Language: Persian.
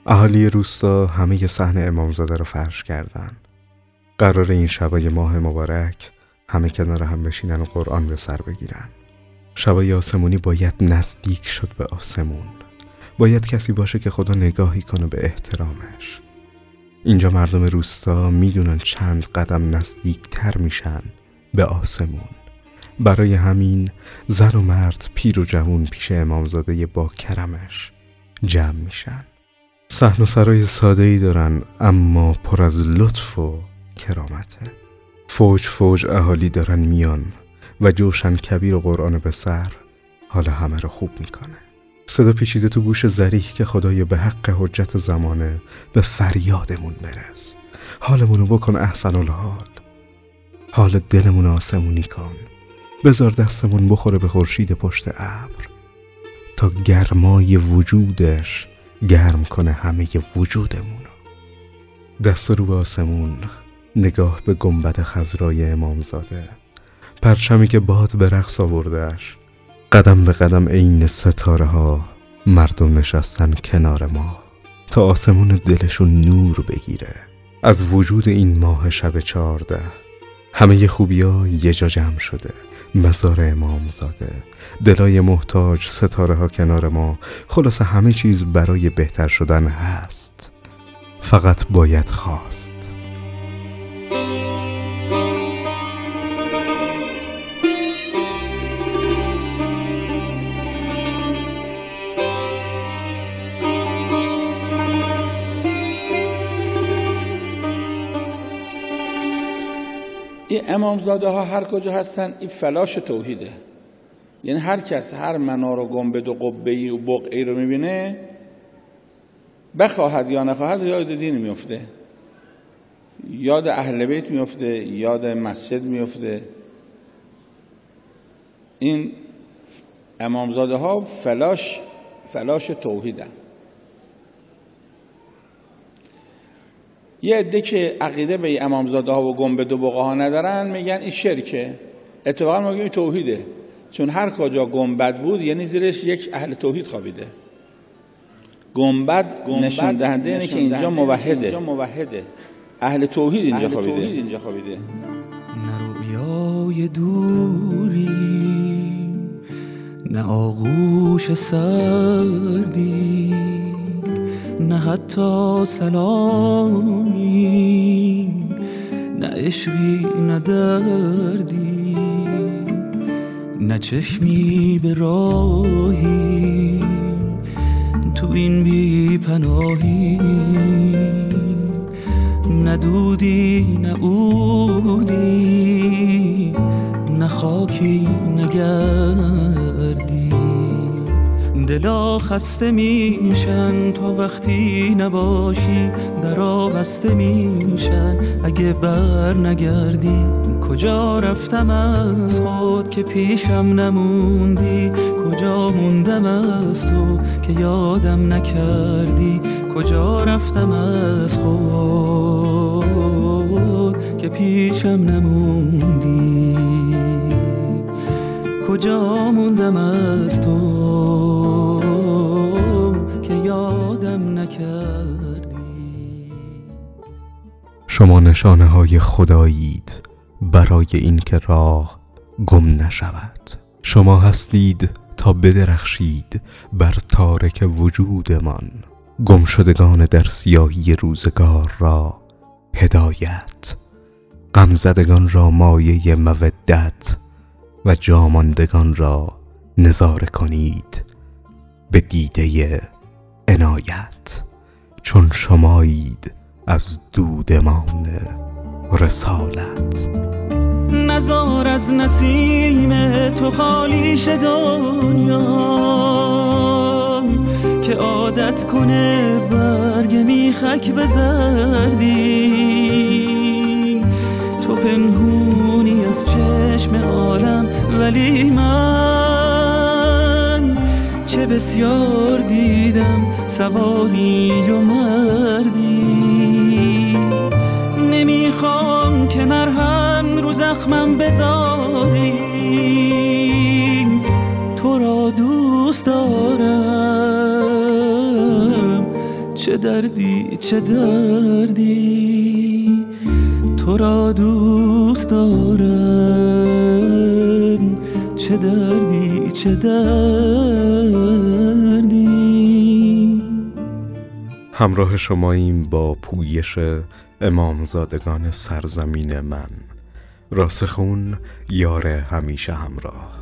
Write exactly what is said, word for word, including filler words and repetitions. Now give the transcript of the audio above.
اهالی روستا همه صحن امامزاده رو فرش کردن. قرار این شبای ماه مبارک همه کنار هم بشینن و قرآن به سر بگیرن. شبای آسمونی باید نزدیک شد به آسمون. باید کسی باشه که خدا نگاهی کنه به احترامش. اینجا مردم روستا میدونن چند قدم نزدیکتر میشن به آسمون. برای همین زن و مرد، پیر و جوان پیش امامزاده با کرمش جمع میشن. صحن و سرای ساده‌ای دارن اما پر از لطف و کرامته. فوج فوج اهالی دارن میان و جوشن کبیر و قرآن به سر حال همه رو خوب میکنه. صدا پیچیده تو گوش ذریح که خدایا به حق حجت زمانه به فریادمون برس. حالمونو بکن احسن الحال. حال دلمون آسمونی کن. بذار دستمون بخوره به خورشید پشت ابر تا گرمای وجودش گرم کنه همه وجودمونو. دست رو به آسمون، نگاه به گنبد خضرای امامزاده، پرچمی که باد به رقص آوردهش. قدم به قدم عین ستاره ها مردم نشستن کنار ما تا آسمون دلشون نور بگیره از وجود این ماه شب چارده. همه خوبی ها یه جا جمع شده. مزار امامزاده، دلای محتاج، ستاره ها کنار ما. خلاصه همه چیز برای بهتر شدن هست، فقط باید خواست. این امامزاده ها هر کجا هستن این فلاش توحیده. یعنی هر کس هر منار و گنبد و قبه‌ای و بقعی رو میبینه، بخواهد یا نخواهد یاد دین میفته، یاد اهل بیت میفته، یاد مسجد میفته. این امامزاده ها فلاش فلاش توحیدن. یه عده که عقیده به این امامزاده ها و گنبد و بقعه ها ندارن میگن این شرکه. اتفاقا ما میگیم این توحیده، چون هر کجا گنبد بود یعنی زیرش یک اهل توحید خوابیده. گنبد نشون دهنده اینه که اینجا موحده، اهل توحید اینجا خوابیده. نه رویای دوری، نه آغوش سردی، نه حتی سلامی، نه عشقی نه دردی، نه چشمی به راهی تو این بی پناهی، نه دودی نه عودی، نه خاکی نه گردی. دلا خسته میشن تا وقتی نباشی، درا بسته میشن اگه بر نگردی. کجا رفتم از خود که پیشم نموندی، کجا موندم از تو که یادم نکردی. کجا رفتم از خود که پیشم نموندی، کجا موندم از تو که یادم نکردی. شما نشانه های خدایید برای این که راه گم نشود. شما هستید تا بدرخشید بر تارک وجودمان. گم شدگان در سیاهی روزگار را هدایت، غم زدگان را مایه مودت و جاماندگان را نظاره کنید به دیده عنایت. چون شمایید از دودمان رسالت. نزار از نسیم تو خالی شه دنیا، که عادت کنه برگ میخک به زردی. تو پنهونی از چشم عالم ولی من چه بسیار دیدم سواری و مردی. نمیخوام که مرهم رو زخمم بذاری، تو را دوست دارم چه دردی چه دردی تو را دوست دارم، چه دردی چه دردی. همراه شماییم با پویش امامزادگان سرزمین من، راسخون یار همیشه همراه.